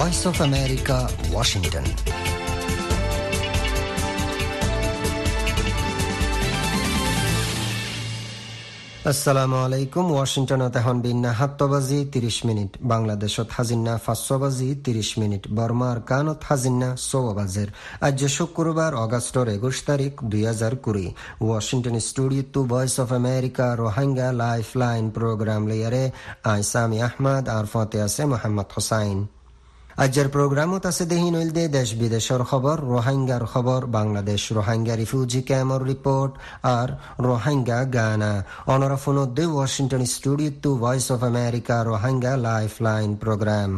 Voice of America, Washington. আসসালামু আলাইকুম। ওয়াশিংটনত এখন বিন্না 7 বাজি 30 মিনিট, বাংলাদেশত হাজিন্না 5 বাজি 30 মিনিট, বর্মার কানত হাজিন্না 6 বাজের। আজ শুক্রবার অগস্টর 21 তারিখ 2020। Washington studio to Voice of America Rohingya life line programme লিয়ারে আই সামি আহমদ আর ফতে আছে মোহাম্মদ হোসাইন। আজের প্রোগ্রামত আছে দেহিন দে দেশ বিদেশের খবর, রোহিঙ্গার খবর, বাংলাদেশ রোহিঙ্গা রিফিউজি ক্যাম্পর রিপোর্ট আর রোহিঙ্গা গানা। অনরা ফোনত দে Washington studio to Voice of America Rohingya life line programme.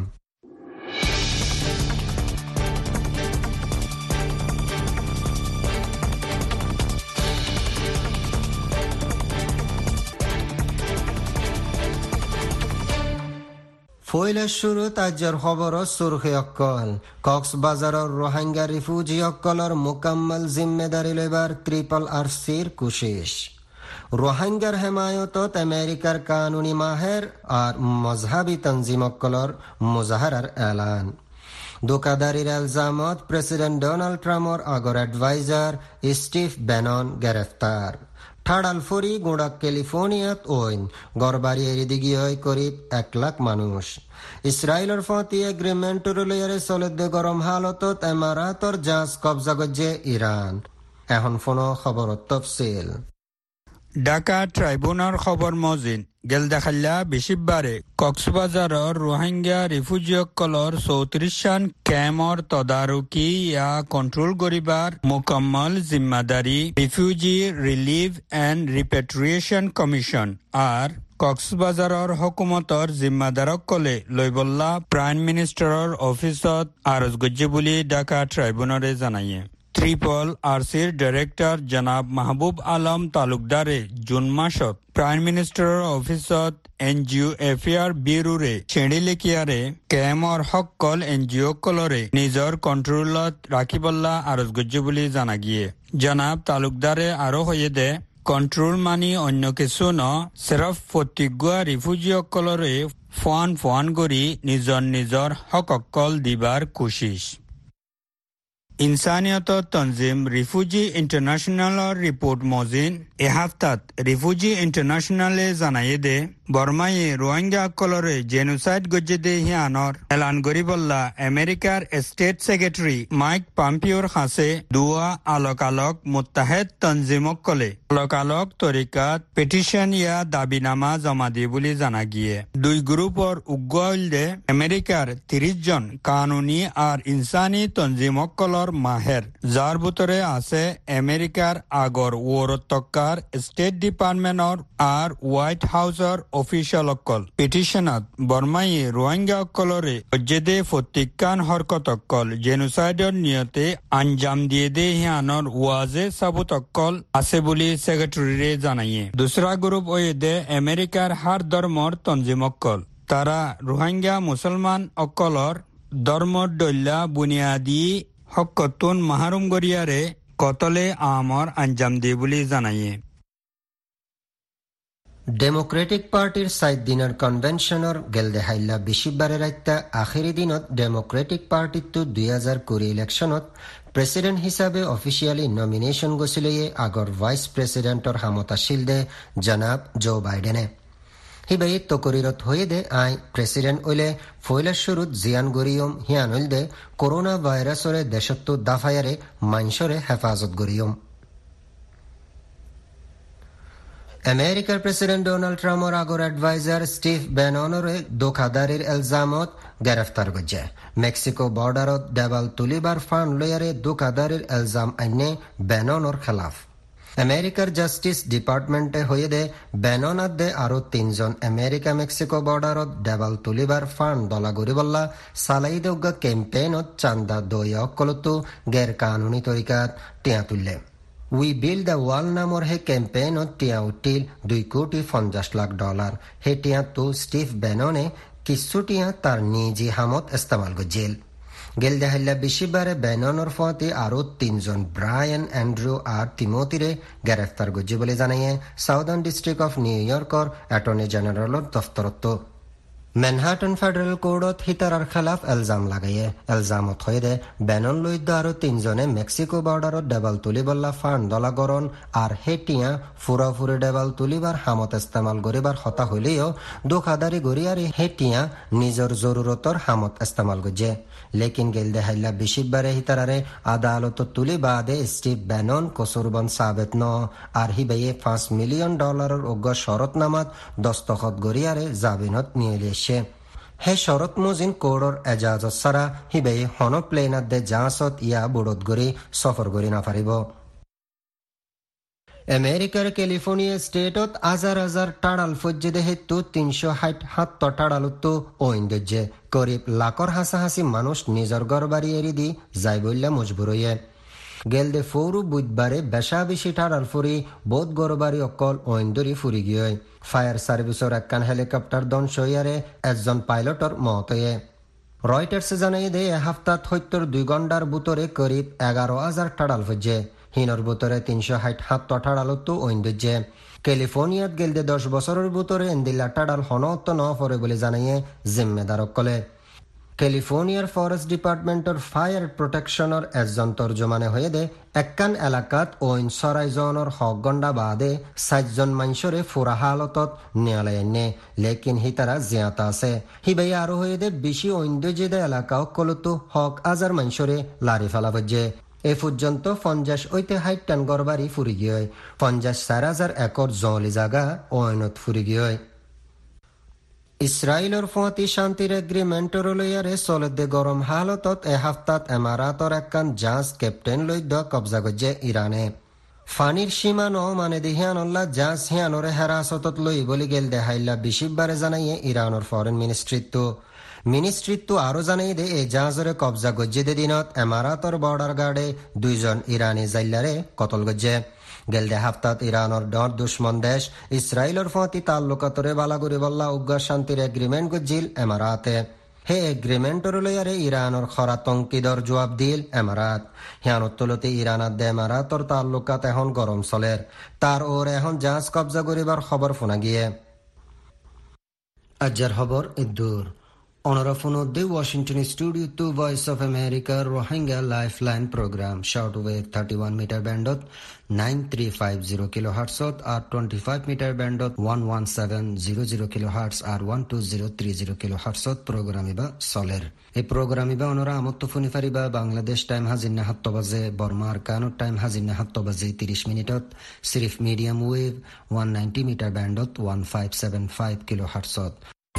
ফয়লা শুরুত আজর খবর সুরখি অক্কল। কক্সবাজারের রোহিঙ্গা রিফিউজি অক্কলর মুকাম্মল জিম্মেদারি লইবার ট্রিপল আরসির কোশিশ। রোহিঙ্গার হেমায়তত আমেরিকার কানুনি মাহের আর মজহাবি তনজিম অক্কলর মুজাহারার এলান। ধোকাদারির এলজামত প্রেসিডেন্ট ডোনাল্ড ট্রাম্পর আগর অ্যাডভাইজার স্টিভ বেনন গ্রেফতার। ঠাড়ালফরি গোড়াক ক্যালিফোর্নিয়াত ওইন গড়বাড়ি এরিদিগি হয় করিব 1 লাখ মানুষ। ইসরায়েলের ফতি এগ্রিমেন্টর লইয়ারে চলতে গরম হালতত এমারাতর জাহাজ কবজা গজ্জে ইরান। এখন ফোন খবর তফসিল। ঢাকা ট্রাইব্যুনাল খবর মজিন গেল দেখাল্লা বেশিবারে কক্সবাজারের রোহিঙ্গা রিফিউজিসকলর 34 ক্যাম্পর তদারকি ইয়া কন্ট্রোল করিবার মুকম্মল জিম্মাদারি refugee relief and repatriation commission আর কক্সবাজারের হকুমতর জিম্মাদারকলে লইবল্লা প্রাইম মিনিস্টারের অফিসত আরজ গজ্জে বুলি ঢাকা ট্রাইব্যুনালে জানাইয়ে। ট্রিপল আরসির ডাইরেক্টর জনাব মাহবুব আলম তালুকদারে জুন মাসত প্রাইম মিনিস্টারের অফিসত এনজিও এফেয়ার ব্যুরোরে ছেড়ি লিখিয়ারে কেমর হকল এনজিও কলরে নিজর কন্ট্রোলত রাখিবল্লা আরজ গজ্জে বুলি জানা গিয়ে। জনাব তালুকদারে আরো হয়ে দে কন্ট্রোল মানি অন্য কিছু ন, সিরফ প্রতিগুয়া রিফিউজি অকলরে ফোয়ান করি নিজর হক অকল দিবার কোশিশ। ইনসানিয়ত তনজিম রিফিউজি ইন্টারন্যাশনালর রিপোর্ট মজিন এ হাফতাত রিফিউজি ইন্টারন্যাশনালে জানাইয়ে দে বর্মায়ে রোহিঙ্গা কলরে জেনোসাইড গজ্জে দে হিয়ানর এলান গরিবল্লা আমেরিকার স্টেট সেক্রেটারি মাইক পম্পিওর হাসে দুয়া আলোক মুত্তাহেদ তনজিমক কলে আলোক তরিকাত পিটিশন ইয়া দাবিনামা জমা দিয়ে বলে জানা গিয়ে। 2 গ্রুপর উগ্র দে আমেরিকার 30 জন কানুনি আর ইনসানি তনজিমক কলর মাহের, যার ভিতরে আছে আমেরিকার আগর ওরতকার স্টেট ডিপার্টমেন্টর আর হোয়াইট হাউসর অফিসিয়াল অকল। পিটিশনত বর্মায়ে রোহিঙ্গা অকলরে অজ্জেদে ফতিকান হরকত অকল জেনোসাইডর নিয়তে আঞ্জাম দিয়ে দে হিয়ানর ওয়াজে সাবুত অকল আছে বলে সেক্রেটারিরে জানাইয়ে। দুসরা গ্রুপ ওয়ে দে আমেরিকার হার ধর্মর তনজিম অকল। তারা রোহিঙ্গা মুসলমান অকলর ধর্মর দল্যা বুনিয়াদি হকতুন মাহরুম গরিয়ারে কতলে আমর আঞ্জাম দিয়ে বলে জানাইয়ে। ডেমোক্রেটিক পার্টির 7 দিনের কনভেনশনের গেলদে হাইল্লা বেশিবারে রাইতা আখেরি দিনত ডেমোক্রেটিক পার্টিতো 2020 ইলেকশনত প্রেসিডেন্ট হিসাবে অফিসিয়ালি নমিনেশন গছিলিয়ে আগর ভাইস প্রেসিডেন্টর হামতাশীল দে জনাব জো বাইডেনে। হিবাই তকরিরত হয়ে দে আই প্রেসিডেন্ট ওইলে ফয়লা শুরুত জিয়ান গরিয়ম হিয়ান হইল দে করোনা ভাইরাসরে দেশত্ব দাফায়ারে মাইনসরে হেফাজত গরিয়ম। আমেরিকার প্রেসিডেন্ট ডোনাল্ড ট্রাম্পর আগর অ্যাডভাইজার স্টিভ বেননরে ধোকাদারির এলজামত গ্রেফতার গজ্জে। মেক্সিকো বর্ডারত দেবাল তুলিবার ফান্ড লয়ারে ধোকাদারির এলজাম আইনে বেননর খেলাফ। আমেরিকার জাস্টিস ডিপার্টমেন্টে হয়ে দে বেননাত দে আরো 3 জন আমেরিকা মেক্সিকো বর্ডারত দেবাল তুলিবার ফান্ড দলা গরিবল্লা সালাইদৌগা ক্যাম্পেইনত চান্দা দইয়া অকলতো গের কানুনি তরিকাত টিয়া তুললে। উই বিল্ড দ্য ওয়াল নামৰ হে কেম্পেইনত টিয়া উঠিল $2.50 কোটি। হে টিয়া তো স্টিভ বেননে কিছু টিয়া তার নিজি হামত ইস্তেমাল গজিল। গেল দেহাল্লা বেশিবারে বেননের ফতে আরো 3 জন ব্রায়ান অ্যান্ড্রু আর তিমোতিরে গ্রেফতার গজ্জে বলে জানাইয়ে সাউদার্ন ডিস্ট্রিক্ট অফ নিউ ইয়র্কর অ্যাটর্নি জেনারেলর দফতরত। মেনহাটন ফেডারেল কোর্টত হিতারার খেলাফ এলজাম লাগাইয়ে এলজামত হয়ে বেনন লইদ্য আরো 3 জনে মেক্সিকো বর্ডারত ডেবাল তুলিবল্লা ফান দলাগরণ আর হেটিয়া ফুরাফুরি ডেবাল তুলিবার হামত ইস্তেমাল গরিবার হতা হইলেও দুখাদারি গরিয়ারি হেটিয়া নিজর জরুরতর হামত ইস্তেমাল গজে লেকিন গেলদে হাইলা বিশিববারে হিতারারে আদালত তুলি বাদে স্টিভ বেনন কসুরবন সাবেত ন আর হিবেয়ে $5 মিলিয়ন অজ্ঞ শরতনামাত দস্তখত গরিয়ারে জামিনত নিয়ে হে শরত মুজিন কোড়র এজাজত সারা হিবে হন প্লেনাত দে জাহাজত ইয়া বুড়ত গরি সফর গরি না পারিব। আমেরিকার ক্যালিফোর্নিয়া স্টেটত হাজার হাজার টাড়াল ফজ্জে হেতু 360 টাড়ালুত্তু ওইন্দে করিব লাখর হাসাহাসি মানুষ নিজর ঘর বাড়ি এরি দি যাই বললে মজবুর হইয়ে গেলদে ফৌরু বুধবারে বেশা বেশি টাড়াল ফুরি বোধ গরবারি অকল ওইন্দরি ফুরি গিয়ে ফায়ার সার্ভিসর একখান হেলিকপ্টার ধ্বংস হইয়ারে একজন পাইলটর মত হয়ে রয়টার্সে জানাই দে হাফতাত 2 ঘন্টার বুতরে করিব 11,000 টাড়াল ফজ্জে হিনর বুতরে 360 টাড়ালতো ওইন্দে ক্যালিফোর্নিয়াত গেলদে 10 বছরের বুতরে এন্দিলা টাড়াল হনত ন ফরে বলে জানাইয়ে জিম্মেদার অকলে ক্যালিফোর্নিয়ার ফরেস্ট ডিপার্টমেন্টর ফায়ার প্রোটেকশনের একজন তর্জমানে হয়ে দে একখান এলাকাত ওইন সরাইজনের 6 ঘণ্টা বাদে 7 জন মানুষরে ফুরা হালতত নিয়ালাইনে লেকিন হিতারা জিয়াতা আছে হিবাই আরো হয়ে দে বেশি ওইন্দ যেদে এলাকাও কলতো 1,000 মানুষরে লারি ফেলা বজে এ পর্যন্ত 50 টান গরবারি ফুরি গিয়ে 50,000 একর জলি জাগা ওইনত ফুরি গিয়ে ইসরায়েলের ফতি শান্তির এগ্রিমেন্টর লইয়ারে চলতে গরম হালতত এ হাফতাত এমারাতর একখান জাহাজ ক্যাপ্টেন লইদ্য কবজা গজে ইরানে ফানির সীমা ন মানে দিহিয়ানল্লা জাহাজ হিয়ানরে হেরাসতত লই বলি গেল দেহাইল্লা বিশিববারে জানাইয়ে ইরানের ফরেন মিনিস্ট্রিত্ব আরো জানাই দে এই জাহাজরে কবজা গজ্জে দে দিনত এমারাতর বর্ডার গার্ডে 2 জন ইরানি জাইল্লারে কতল গজ্জে গেলদে হাফতাত ইরানের ডর দুশ্মন দেশ ইসরায়েলের ফতি তাল্লুকাতরে বালাগুরি বল্লা উগ্র শান্তির এগ্রিমেন্ট গজ্জিল এমারাতে হে এগ্রিমেন্টর লইয়ারে ইরানের খরাতঙ্কিদর জবাব দিল এমারাত হিয়ানত তুলতে ইরানাত দে এমারাতর তাল্লুকাত এখন গরম চলের তার ওর এখন জাহাজ কবজা করিবার খবর শোনা গিয়ে আজ্জার খবর ইদ্দুর অনরাফোন দি Washington studio to Voice of America Rohingya lifeline programme shortwave 31 metre ব্যান্ডত 9350 কিলোহার্টজত আর 25 মিটার ব্যান্ডত 11700 কিলোহার্টজ আর 12030 কিলোহার্টজত প্রোগ্রাম ইবা চলের এই প্রোগ্রাম ইবা অনরা আমত্ত ফোনি ফারিবা বাংলাদেশ টাইম হাজির 7 বাজে বর্মার কানুর টাইম হাজির 7 বাজে 30 মিনিটত সিরিফ মিডিয়াম ওয়েভ 190 মিটার ব্যান্ডত 1575 কিলোহার্টজত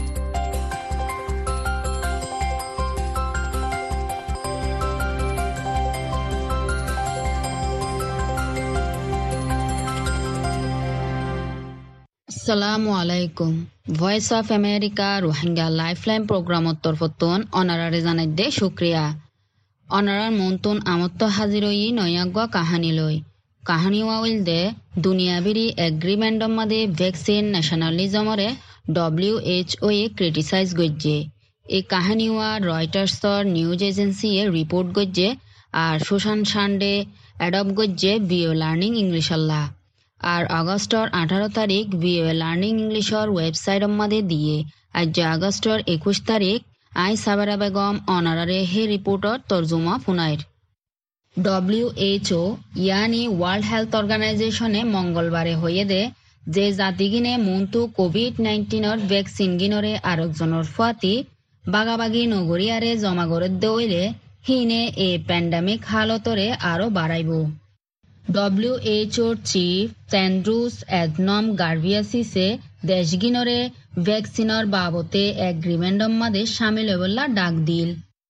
আসসালামু আলাইকুম Voice of America Rohingya lifeline প্রোগ্রামত তরফতন অনারারে জানাইদে শুক্রিয়া অনারার মন্তন আমত্ত হাজিরই নয়াগুয়া কাহানি লই কাহানি ওয়াইল দে দুনিয়াবিরি এগ্রিমেন্টর মাদে ভ্যাকসিন ন্যাশনালিজমরে WHO এ ক্রিটিসাইজ গজ্জে এই কাহানি ওয়া রয়টার্সর নিউজ এজেন্সি এ রিপোর্ট গজ্জে আর সুশান সানডে অ্যাডপ গজ্জে বিও লার্নিং ইংলিশ আল্লাহ আর আগস্টর 18 তারিখ বিও লার্নিং ইংলিশর ওয়েবসাইট মাদে দিয়ে আজ আগস্টর 21 তারিখ আই সাবেরা বেগম অনারারে হে রিপোর্টর তর্জমা ফুনাইর WHO ইয়ানি ওয়ার্ল্ড হেলথ অর্গানাইজেশনে মঙ্গলবারে হয়ে দে যে জাতিগিনে মন্তু কোভিড-19 ভ্যাকসিন গিনরে আরেকজনের ফাতি বাগাবাগি নগরিয়ারে জমা করে দেইলে হিনে এ প্যান্ডামিক হালতরে আরো বাড়াইব WHO চিফ টেন্ড্রুস এডনম গার্ভিয়াসিসে দেশগিনরে ভ্যাকসিনর বাবতে এগ্রিমেন্টর মাদে শামিল হইবল্লা ডাক দিল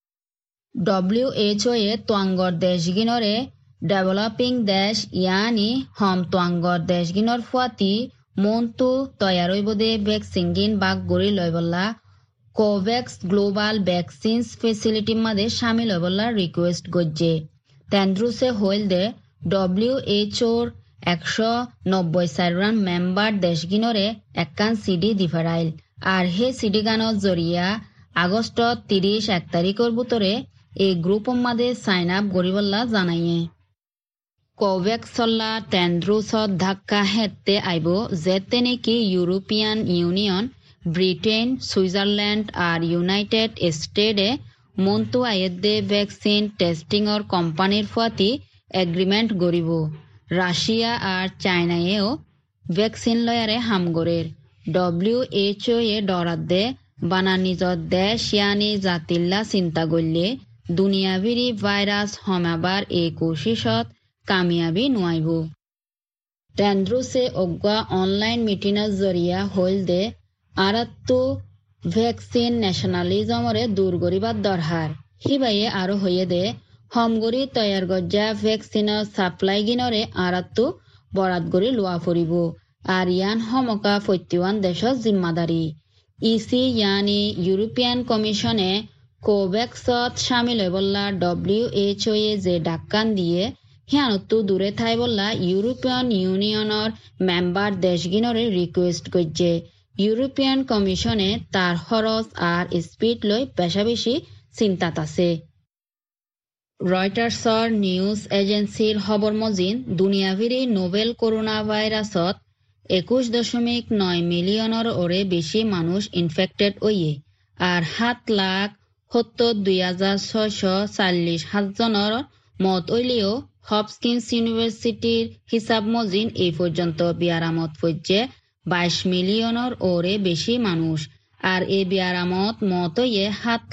WHO এ তোয়াঙ্গর দেশগিনরে ডেভেলপিং দেশ ইয়ানি হম তোয়াঙ্গর দেশগিনর ফুয়াতি মন্তু তৈয়ার হইবদে ভ্যাকসিন গিন বাগ গড়ি লইবল্লা কোভ্যাক্স গ্লোবাল ভ্যাকসিনস ফেসিলিটি মাদে শামিল হইবল্লা রিকোয়েস্ট গজ্জে টেন্ড্রুসে হইল দে WHOর 194 মেম্বার দেশগিনরে একখান সিডি দিফারাইল আর হে সিডি গানত জরিয়া আগস্টত 31 তারিখের ভিতরে এই গ্রুপর মাদে সাইন আপ গরিবল্লা জানাইয়ে কোভ্যাক্সল্লা টেন্ড্রুসত ধাক্কা হেতে আইব যেতে নাকি ইউরোপিয়ান ইউনিয়ন ব্রিটেন, সুইজারল্যান্ড আর ইউনাইটেড স্টেটে মন্তু আয়েদে ভ্যাকসিন টেস্টিংর কোম্পানির ফাতি এগ্রিমেন্ট গরিব। রাশিয়া আর চাইনায়েও ভ্যাকসিন লয়ারে হামগরের। WHO এ ডরাদ্দে বানা নিজর দেশ ইয়ানি জাতিল্লা চিন্তা করলে দুনিয়াবিরি ভাইরাস হমাবার এই কোশিশত কামিয়াবি নোয়াইব। টেন্ড্রুসে অজ্ঞা অনলাইন মিটিংর জরিয়া হইল দে আরাত্তু ভ্যাকসিন ন্যাশনালিজমরে দূর করিবার দরহার। হিবাইয়ে আরো হইয়ে দে হমগরি তৈয়ার গজ্জা ভ্যাকসিনৰ সাপ্লাই গিনরে আরাত্তু বরাত গরি লোয়া ফুরিব আর ইয়ান হমকা 41 দেশৰ জিম্মাদারি। ইসি ইয়ানি ইউরোপিয়ান কমিশনে কোভ্যাক্সত সামিল হইবল্লা WHO এ যে ডাক্কান দিয়ে হিয়ানত্তু দূরে থাই বললা ইউরোপিয়ান ইউনিয়নের মেম্বার দেশগিনরে রিকোয়েস্ট করছে। ইউরোপিয়ান কমিশনে তার খরচ আর স্পিড লৈ বেশা বেশি চিন্তাত আছে। রয়টার্সর নিউজ এজেন্সির খবর মজিন দুনিয়াভিরি নোভেল করোনা ভাইরাসত 21.9 মিলিয়নের ওরে বেশি মানুষ ইনফেক্টেড হইয়ে আর 7,72,640 জনের মত হইলেও হপকিন্স ইউনিভার্সিটির হিসাব মজিন এই পর্যন্ত বিয়ারামত পড়ছে 22 মিলিয়নের ওরে বেশি মানুষ আর এই বিয়ারামত মত হইয়ে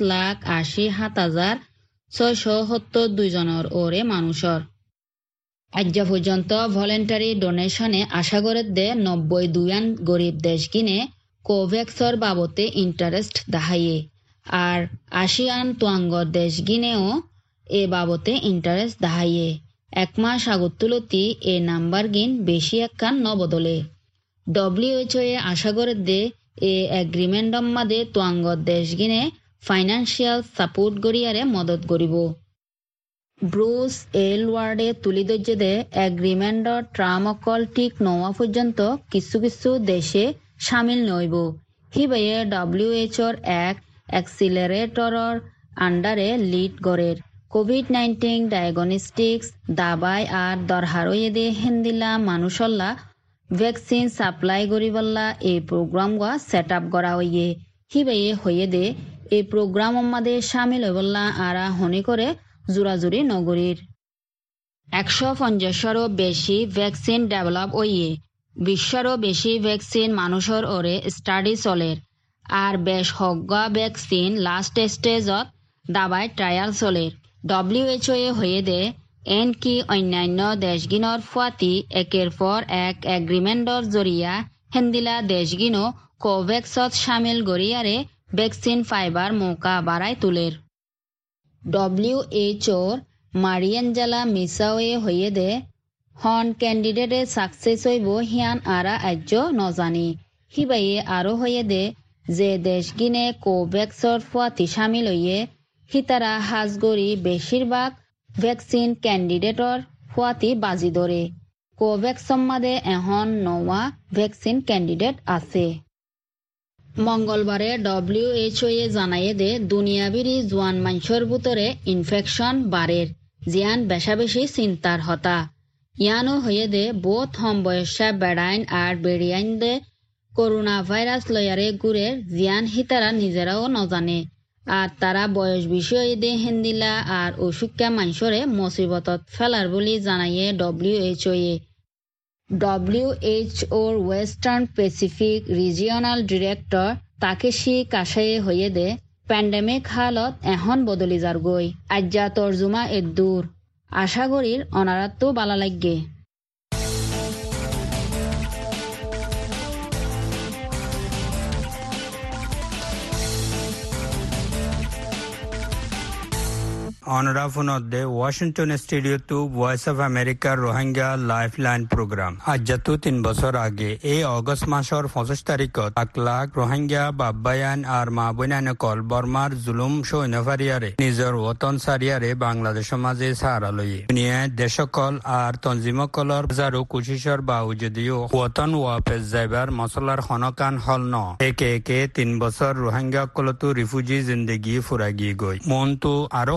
7,87,672 জনের ওরে মানুষের। আজ পর্যন্ত ভলেন্টারি ডোনেশনে আশা করে দে 92 গরিব দেশ কিনে কোভ্যাক্সর বাবতে ইন্টারেস্ট দেখাইয়ে আর 80 তোয়াঙ্গর দেশ গিনেও এ বাবতে ইন্টারেস্ট দেখাইয়ে। এক মাস আগত তুলতি এ নাম্বার গিন বেশি একখান ন বদলে। WHO এ আশা করে দে এ এগ্রিমেন্টম মাদে তোয়াঙ্গর দেশ গিনে ফাইন্যান্সিয়াল সাপোর্ট গরিয়ারে মদত করিব। ব্রুস এলওয়ার্ডে তুলি দর্জে দে এগ্রিমেন্টর ট্রাম অকল ঠিক নোয়া পর্যন্ত কিছু কিছু দেশে সামিল নইব। হিবাইয়ে WHO এক এক্সিলারেটরর আন্ডারে লিড গড়ের কোভিড-19 ডায়াগনস্টিক্স দাবাই আর দরহারয়ে দে হেন্দিলা মানুষল্লা ভ্যাকসিন সাপ্লাই করিবল্লা এই প্রোগ্রাম গা সেট আপ করা হইয়ে। হিবাইয়ে হইয়ে দে এই প্রোগ্রাম মাদে সামিল হইবল্লা আরা হনি করে জোরাজুরি নগরীর 150-এরও বেশি ভ্যাকসিন ডেভেলপ হইয়ে। বিশ্বরও বেশি ভ্যাকসিন মানুষের ওরে স্টাডি চলের আর বেশ হগা ভ্যাকসিন লাস্ট স্টেজত দাবাই ট্রায়াল চলের। WHO এ হয়ে দে এনকি অন্যান্য দেশগিনর ফাতি একের পর এক এগ্রিমেন্টর জরিয়া হেন্দিলা দেশগিনো কোভ্যাক্সত সামিল গরিয়ারে ভ্যাকসিন ফাইবার মৌকা বাড়াই তুলের। WHOর মারিয়ানজালা মিসাওয়ে হয়ে দে হন ক্যান্ডিডেটে সাকসেস হইব হিয়ান আরা আজ্য নজানি। হিবাইয়ে আরো হয়ে দে যে দেশগিনে কোভ্যাক্সর ফাতি সামিল হইয়ে হিতারা হাজগরি বেশিরভাগ ভ্যাকসিন ক্যান্ডিডেটর ফাতি বাজি ধরে। কোভ্যাক্স সম্মাদে এখন 9 ভ্যাকসিন ক্যান্ডিডেট আছে। মঙ্গলবারে WHO এ জানাইয়ে দে দুনিয়াবিরি জোয়ান মানুষের ভিতরে ইনফেকশন বাড়ের জিয়ান বেশা বেশি চিন্তার হতা। ইয়ানো হয়ে দে বোধ হম বয়সা বেড়াইন আর বেড়িয়াইন দে করোনা ভাইরাস লয়ারে গুড়ের জিয়ান হিতারা নিজেরাও নজানে আর তারা বয়স বিষয়ে দে হেন্দিলা আর অসুখ্যা মানুষরে মুসিবতত ফেলার বলি জানাইয়ে WHO এ। WHOর western pacific regional director Takeshi কাশায়ে হয়ে দে প্যান্ডেমিক হালত এখন বদলি যার গই আজ্জা তর্জুমা এদূর আশা করির অনারাত্ম বালা লাগে। অনরাফুনদে Washington studio to Voice of আমেরিকার রোহিঙ্গা লাইফলাইন প্রোগ্রাম আজ্জাতু 3 বছর আগে এই অগস্ট মাসের 25 তারিখত 1 লাখ রোহিঙ্গা বাব্বায়ান আর মা বইনানকল বর্মার জুলুম সৈন্যফারিয়ারে নিজের ওতন সারিয়ারে বাংলাদেশ মাঝে সাহারা লইয়ে দুনিয়ায় দেশকল আর তঞ্জিমকলর হাজারো কোশিশর বাউজদিও ওতন ওয়াপেস যাইবার মশলার খনকান হল ন একে একে 3 বছর রোহিঙ্গা কলতো রিফিউজি জিন্দগি ফুরাগি গই মনতো আরো কত বছর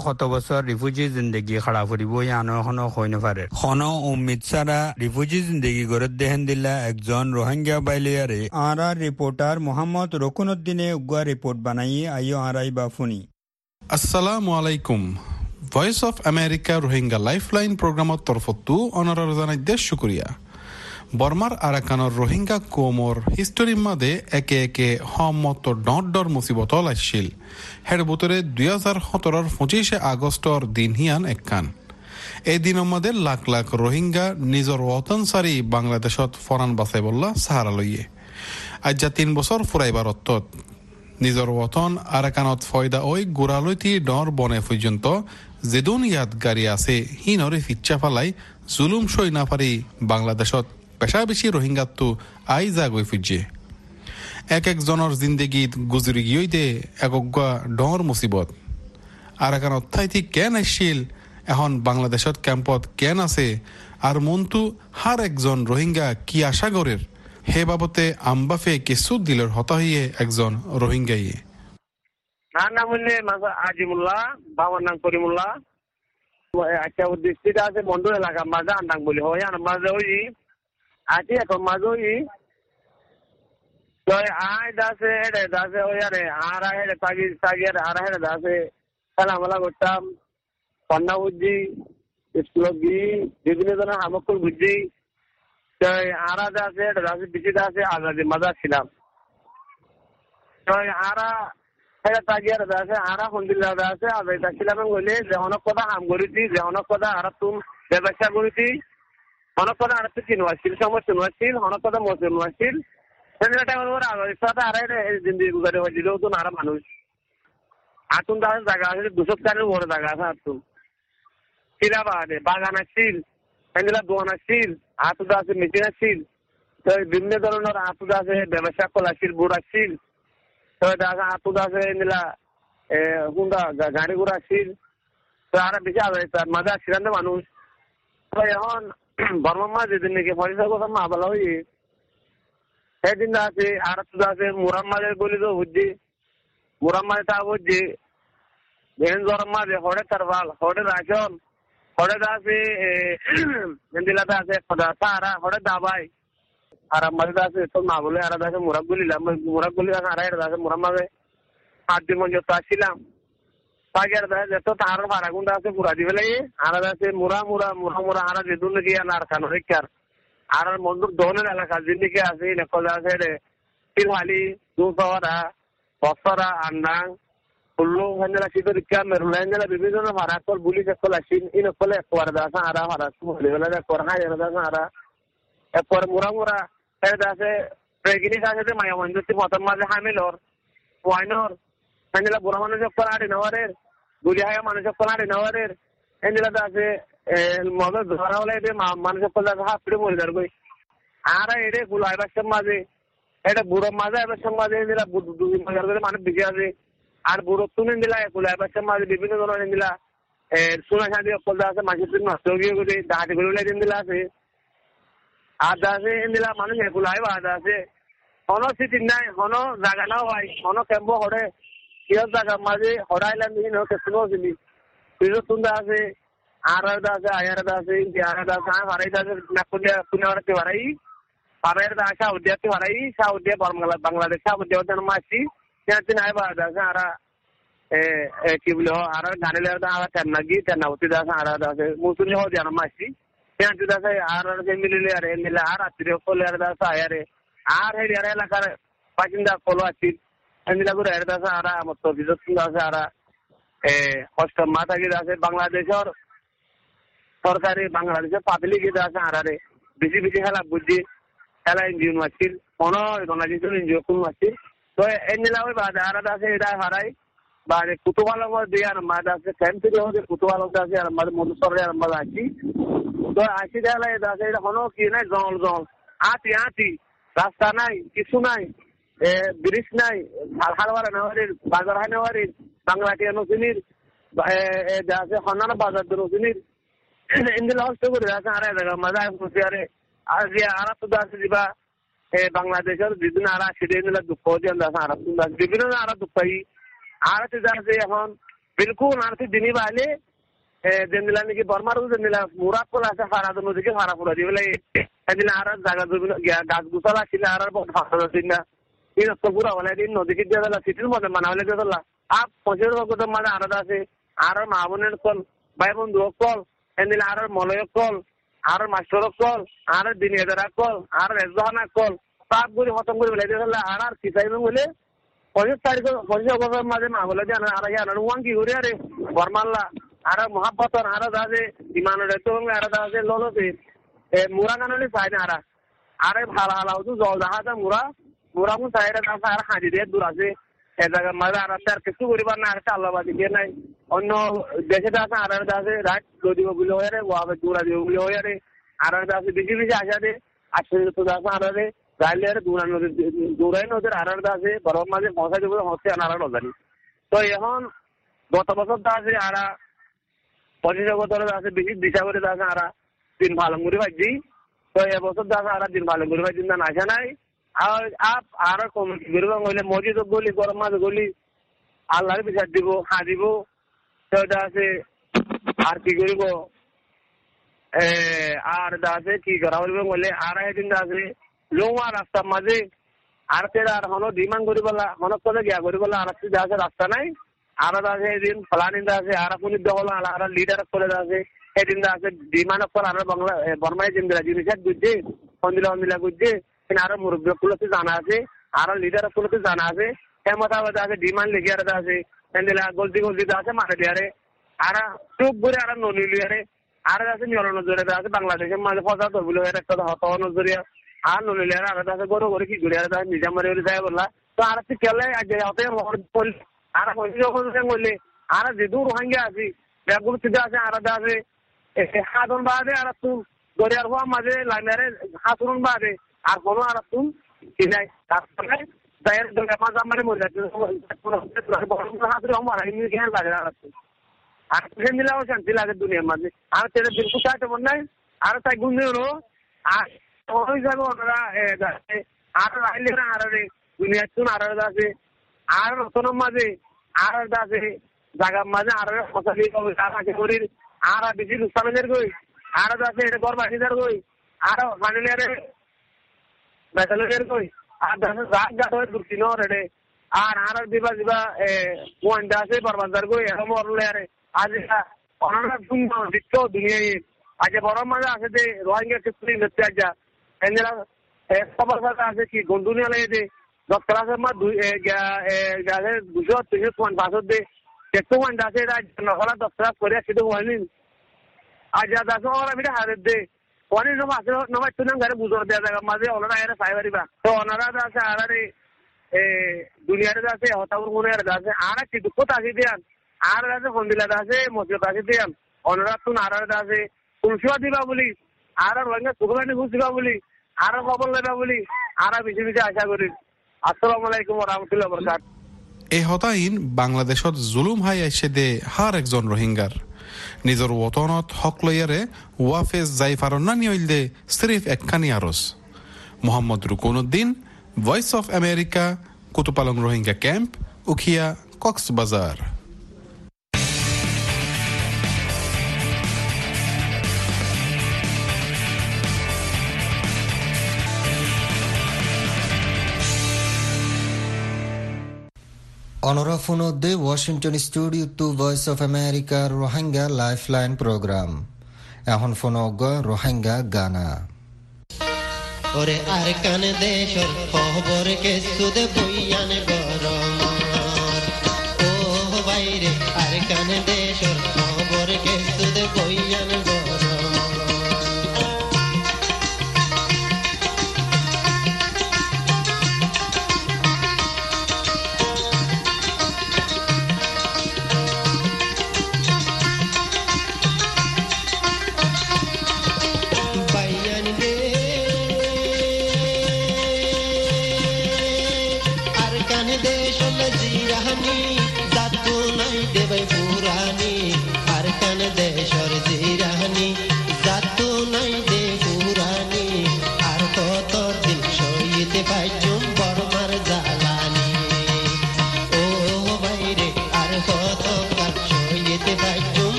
বছর রিফিউজি জিন্দগি খাড়া ফুরিব ইয়ানো হনো হইন পারে হনো উম্মিদ সারা রিফিউজি জিন্দগি গড়ে দেহেন দিলা একজন রোহিঙ্গা বাইলিয়ারে আরা রিপোর্টার মোহাম্মদ রকুনউদ্দিনে উগা রিপোর্ট বানাই আইও আরাই বা ফুনি আসসালামু আলাইকুম Voice of America Rohingya lifeline প্রোগ্রামত তরফতু অনারার জানাই দেশ শুক্রিয়া বর্মার আরাকানৰ রোহিঙ্গা কোমর হিস্টোরির মাঝে একে একে হমত ডর মুসিবতল আসছিল হের বুতরে 2017 25 আগস্টর দিন হিয়ান একখান এই দিনের মধ্যে লাখ লাখ রোহিঙ্গা নিজর ওতন সারি বাংলাদেশত ফরান বাঁচাই বললা সাহারা লইয়ে আজ 3 বছর ফুরাইবার অত্তত নিজর ওতন আরাকানত ফয়দা ওই গোড়ালৈতি ডর বনে পর্যন্ত যেদুন ইয়াদ গাড়ি আছে হিনরে ফিচ্ছা ফালাই জুলুম সই না পারি বাংলাদেশত পেশা বেশি রোহিঙ্গাতো আই জাগৈ ফুজে এক একজনের জিন্দগিত গুজরি গিয়ে দে একগা ডর মুসিবত আরাকানত ঠাইতি কেন আসছিল এখন বাংলাদেশত ক্যাম্পত কেন আছে আর মনটো হার একজন রোহিঙ্গা কি আশা করের হে বাবতে আমবাফে কিছু দিলের হতা হইয়ে একজন রোহিঙ্গাইয়ে নাম হইলে আজিমুল্লাহ বাবার নাম করিমুল্লাহ আচ্ছা ডিস্ট্রিক্ট আছে বন্ধু এলাকা মাঝে আন্দাং বলি হয় আর মাঝে ওই আছে এখন মাঝে ওই তো আয় দাসে হেডে দাসে ওই আরে আর হেডে তাগি তাগি আর হেডে দাসে খেলামেলা করতাম কন্যা বুঝছি স্কুল গিয়ে বিভিন্ন ধরনের সামগ্রী বুঝছি তো আরা দাসে হেডে দাসে বিচি দাসে আজাদি মজা ছিলাম তো আরা হেডে তাগি আর দাসে আরা হন্দিল্লা দাসে আজাদি ছিলাম বলে যে অনেক কথা হাম করেছি যে অনেক কথা আর তুমি ব্যবসা করেছি অনেক কথা আর তুই চিনওয়াছিল সময় চিনওয়াছিল অনেক কথা মো চিনওয়াছিল সেদিন টাইমের পর আজাদির সাথে আর জিন্দি গুজারে হয়েছিল তো আর মানুষ আতুন দাসের জায়গা আছে 200 বড় জায়গা আছে আতুন চিরাবাদে বাগান আসছিল সেদিন দোকান আসছিল আতুদা আছে মেশিন আসছিল তো বিভিন্ন ধরনের আতুদা আছে ব্যবসা কল আসছিল বুড় আসছিল তো আতুদা আছে নিলা হুন্ডা গাড়ি ঘোড়া আসছিল তো আর বেশি আজাদি তার মাঝে আসছিলেন মানুষ তো এখন বর্মার মাঝে যেদিন নাকি পয়সা কথা মা বলা হই সেদিন আছে আর আছে মুরাম মাঝে বলি তো বুঝছি মুরাম মাঝে তা বুঝছি বেন জরম মাঝে হরে তারবাল হরে রাজন হরে আছে দিলাতে আছে তারা হরে দাবাই আর মাঝে আছে তো না বলে আর আছে মুরাব বলিলাম মুরাব বলি আর আছে মুরাম মাঝে 8 দিন মঞ্জত আসছিলাম তাকে আর দেখা যেত তার ভাড়াগুন্ডা আছে পুরা দিবে লাগে আর আছে মুরা মুরা মুরা মুরা আর যেদুন গিয়ে আর কানো রেখার আর মন্দির দোনের এলাকা যেদিকে আছে নেকল আছে রে তিরহালি দুসওয়ারা বসরা আন্ডাং কুল্লু হান্ডেলা সিদর কা মেরুলাইন্ডেলা বিভিন্ন ভাড়া কল বুলি সকল আসিন ইন কলে একবার দাসা আর ভাড়া বলে বলে একবার হায় দাসা আর একবার মুরা মুরা এর দাসে প্রেগিনি কাছে মায়া মন্দির মতম মাঝে হামিলর ওয়াইনর হান্ডেলা বুড়া মানুষ একবার আড়ি নওয়ারের গুলিহায়া মানুষ একবার আড়ি নওয়ারের হান্ডেলা দাসে মদ ধরা হলে মানুষ একবার দাসে হাফড়ে মরে যার গই আর এরে গুলাই বাসের মাঝে এটা বুড়ো মাঝে এবার মাঝে হান্ডেলা দুই মাজার করে মানুষ বিকে আছে আর বুড়ো তুলে দিলা গুলাই বাসের মাঝে বিভিন্ন ধরনের দিলা সোনা শান্তি একবার দাসে মাঝে নষ্ট গিয়ে করে দাঁড়ি গুলো দিন দিলা আছে আর দাসে দিলা মানুষ গুলাই বাদ আছে হনো সিটি নাই হনো জায়গা নাও হয় হনো ক্যাম্প হরে কিয় জায়গা মাঝে হরাইলাম দিন হোক শুনো ছিলি তুই তুন্দা আছে আর আছে আয়ার আছে আর আছে হারাই আছে নাকুলিয়া পুনে হারাতে হারাই পাড়ার আসা উদ্যাতে হারাই সা উদ্যা বাংলাদেশ সা উদ্যান মাসি তিন আয় বাদ আছে আর কি বলে আর গাড়ি আর তেনাগি তেনাউতি দাস আর আছে মুসুলি হো জানা মাসি তিন দাস আর মিলিলে আর মিলে আর রাত্রি কলে আর দাস আয়ারে আর হেরিয়ার এলাকার বাসিন্দা কলো আছে এমনি করে এর দাস আর আমার তো বিজত আছে আর অষ্টম মাথাগি আছে বাংলাদেশের সরকারি বাংলাদেশের পাবলিক আছে আর বেশি বেশি খেলা বুঝছি খেলা এনজিও মারছিল কোনো বাংলাদেশের এনজিও কোন মারছিল তো এমনিলা ওই বাদে আর আছে এটা হারাই বাদে কুতুবালক দিয়ে আর মাদ আছে ক্যাম্প থেকে হচ্ছে কুতুবালক আছে আর মাদ মধুসরে আর মাদ আছি তো আসি দেখা এটা আছে এটা কোনো কি নাই জল জল আতি রাস্তা নাই কিছু নাই ব্রিজ নাই হালহালবার নেওয়ারির বাজার হয় নেওয়ারির বাংলাটিয়া নতুনির আছে হন্যান্য বাজার নতুনির ইন্দিলা হস্ত করে আছে আর জায়গা মজা খুশি আরে আর যে আর তো আছে দিবা বাংলাদেশের বিভিন্ন আর সেটা ইন্দিলা দুঃখ দিয়ে আছে আর বিভিন্ন আর দুঃখ আর আছে এখন বিলকুল আর দিনই বাইলে যেদিলা নাকি বর্মার যেদিলা মুরা কল আছে ফারা নদীকে ফারা পুরা দিবে সেদিন আর জায়গা জমি গাছ গুছাল আসলে আর ভাষা দিন না এই পুরা হলে দিন নদীকে দিয়ে দিলা সিটির মধ্যে মানা হলে দিয়ে দিলা আর পঁচিশ বছর মাঝে আলাদা আছে আর মা বোনের কল ভাই বন্ধু কল সেদিন আর মলয় কল আর মাস্টার কল আর দিনিয়াদারা কল আর রেজহানা কল সব করে খতম করে বেলে দিয়ে দিলা আর কি চাইবে বলে 25 বছর মাঝে মা বলে জানা আর জানার ওয়ান কি করে আরে বর্মাল্লা আর মহাব্বতন আর দাদে ইমানের তো আর দাদে ললতে মুরা গানলে চাই না আরে ভালো হালাও তো জল জাহাজা মুরা মু চাইরা দাসা আর হাজি দিয়ে দূর আছে এ জায়গা মাঝে আর তার কিছু করিবার না আর আল্লাহবাদী দিয়ে নাই অন্য দেশে দাসা আর দাসে রাত যদি বলে হয় রে ওয়াবে দূরা দিয়ে বলে হয় রে আর দাসে বেশি বেশি আসা দে আসলে তো দাসা আর রে গাইলে আর দূরাই নদীর আর দাসে বরফ মাঝে পৌঁছা দেবো হচ্ছে আর জানি তো এখন গত বছর দাসে আর 25 বছর আছে বেশি দিশা করে দাসে আর দিন ভালো করে ভাজি তো এবছর দাসে আর দিন ভালো করে ভাজি না আসা নাই আর আর কমিটি করব হইলে মসজিদ গলি গরম মাঝে গলি আল্লাহর বিচার দিব দিব তো দাসে আর কি করব আর দাসে কি করা হইবে বলে আর একদিন দাসে লোয়া রাস্তার মাঝে আর তেরা আর হলো ডিমান্ড করি বলা হনক করে গিয়া করি বলা আর দাসে রাস্তা নাই আর দাসে এদিন ফলানিন্দা আছে আর পুনি দহল আর লিডার করে দাসে এদিন দাসে ডিমান্ড করে আর বাংলা বর্মায় জিন্দরা জিনিস গুজে হন্দিলা গুজে আর মুরব্বী গুলোতে জানা আছে আর লিডার গুলোতে জানা আছে এমতাবাদ আছে ডিমান্ড লেগে আর আছে এন্দিলা গলতি আছে মারে দিয়ারে আর চুপ করে আর নলিলিয়ারে আর আছে নিয়র নজরে আছে বাংলাদেশের মাঝে ফসা তো বলে একটা হত নজরিয়া আর নলিলিয়ারে আর আছে গরো করে কি করে আর নিজামারে বলে যায় বললা তো আর কি কেলে আজ হতে আর বললে আর যেদু রোহিঙ্গা আছে ব্যাগুলো সিধা আছে আর আছে হাতন বাদে আর তুই দরিয়ার হওয়া মাঝে লাইনারে হাতুন বাদে আর কোনো আর তুই কি নাই তারপরে দায়ের মাঝে আমার মরে যাচ্ছে হাতুরে আমার কেন লাগে আর আর মিলাও শান্তি লাগে দুনিয়ার মাঝে আর তেরে বিলকুল চাইতে মন নাই আর তাই গুনে হলো আর ওই যাবে ওনারা আর রাইলে না আর দুনিয়ার চুন আর আছে আর রতনের মাঝে আর আছে জায়গার মাঝে আর ফসলি আর করি আর বেশি লুসামের গই আর আছে এটা গড় বাসিদার গই আর ফানিলিয়ারে বেসালের গই আর রাত গাট হয়ে দুর্তি রে আর দিবা ওয়ান্ডা আছে বরবাজার গই এরকম অরলে আরে আজ অনারা শুনবো দিচ্ছ দুনিয়ায় আজ বড় মাঝে আছে যে রোহিঙ্গা ক্ষেত্রে নৃত্য যা এরা সবার সাথে আছে কি গন্ডুনিয়া লাগে যে 10 ক্লাসের মা 250 দে একটু ওয়ান্ডা আছে নহলা 10 ক্লাস করে সেটা হয়নি আজ আছে ওরা মিটা হারে দে অনেক নমা আছে নমা একটু নাম ঘরে বুঝর দেওয়া জায়গা মাঝে ওনারা এরা সাইবারিবা তো ওনারা আছে আর দুনিয়ারে আছে হতাবুর মনে আছে আর কি দুঃখ আছে দেন আর আছে হন্দিলা আছে মসজিদ আছে দেন ওনারা তো নারায়ণ আছে তুলসিবা দিবা বলি আর রঙে সুগলানি ঘুষিবা বলি আর খবর লেবা বলি আর বেশি বেশি আশা করি আসসালামু আলাইকুম ওয়া রাহমাতুল্লাহি ওয়া বারাকাতুহু এই হতাইন বাংলাদেশত জুলুম হাই আইছে দে হার একজন রোহিঙ্গার নিজের ওতনত হক লইয়ারে ওয়াফেজ যাই পারন না নিয়ইল দে সিরিফ একখানি আরস Mohammad Rukunuddin Voice of America Kutupalong Rohingya camp Ukhiya Cox's Bazar অনরা ফোনদে Washington studio to Voice of America Rohingya lifeline programme এখন ফোনগ রোহিঙ্গা গানা ওরে আর কান দেশর খবর কে সুদ বইয়ান গরম ও বাইরে আর কান দেশর খবর কে সুদ বইয়ান গরম দেশ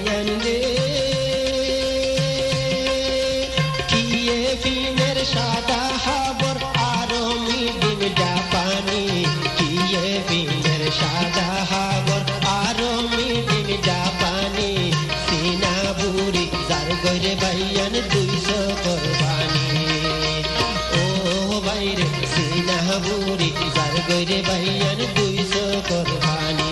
বাইয়ান রে কিয়ে ফিনের সাদা হাবর আরো মিডিম জাপানি কিয়ে ফিনের সাদা হাবর আরো মিডিম জাপানি সিনা বুড়ি যার গরে বাইয়ান 200 কোরবানি ও বাইরে সিনা বুড়ি যার গরে বাইয়ান 200 কোরবানি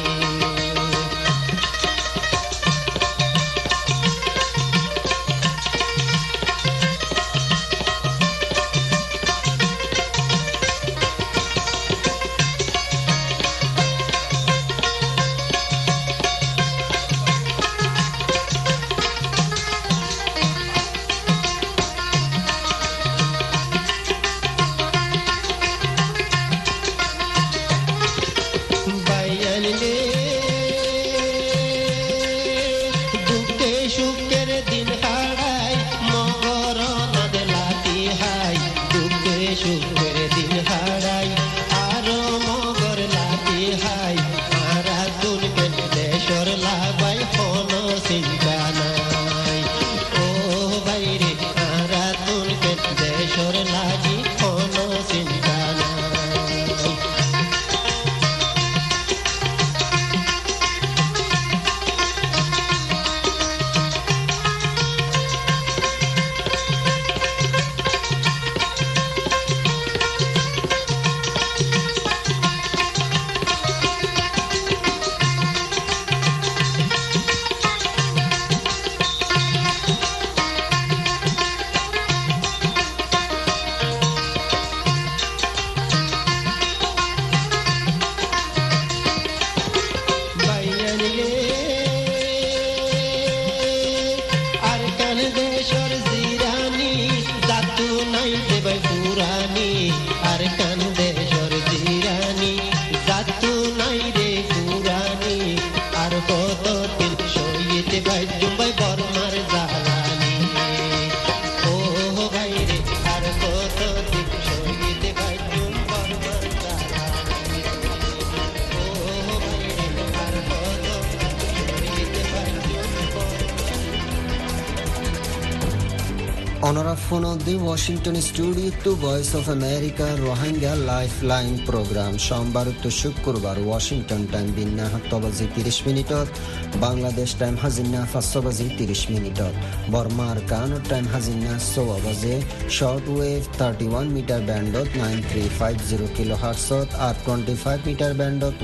Honora phone of the Washington studio to Voice of America Rohingya Lifeline program সোমবার to শুক্রবার ওয়াশিংটন টাইম বিন্না 7:30 মিনিটত বাংলাদেশ টাইম হাজিনা 5:30 মিনিটত বর্মার কানাডা টাইম হাজিনা 6 বাজে শর্ট ওয়েভ 31 মিটার ব্যান্ডত 9350 কিলোহার্টজ আর 25 মিটার ব্যান্ডত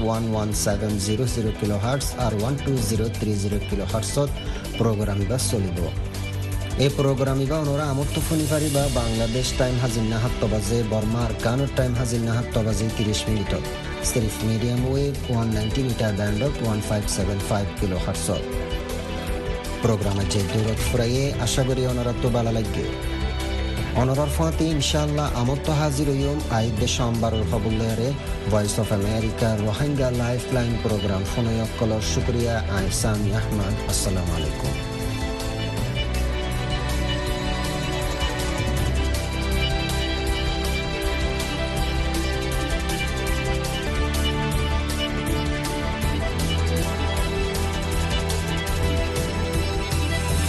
11700 কিলোহার্টজ আর 12030 কিলোহার্টজ প্রোগ্রাম বা চলিব এই প্রোগ্রাম ইবা ওনরা আমত্ত ফোনি পারিবা বাংলাদেশ টাইম হাজিনা 7 বাজে বর্মার কানাডা টাইম হাজিনা 7:30 মিনিটত সিরিফ মিডিয়াম ওয়েভ 190 মিটার ব্যান্ডত 1575 কিলোহার্টজ প্রোগ্রামে যে দূরত ফুরাইয়ে আশা করি ওনরা তো ভালো লাগবে অনরার ফাঁতি ইনশাআল্লাহ আমত্ত হাজির হইম আইদে সোমবারের হবুলেরে Voice of America Rohingya lifeline programme ফোনয়কলর শুকরিয়া আই সামি আহমদ আসসালামু আলাইকুম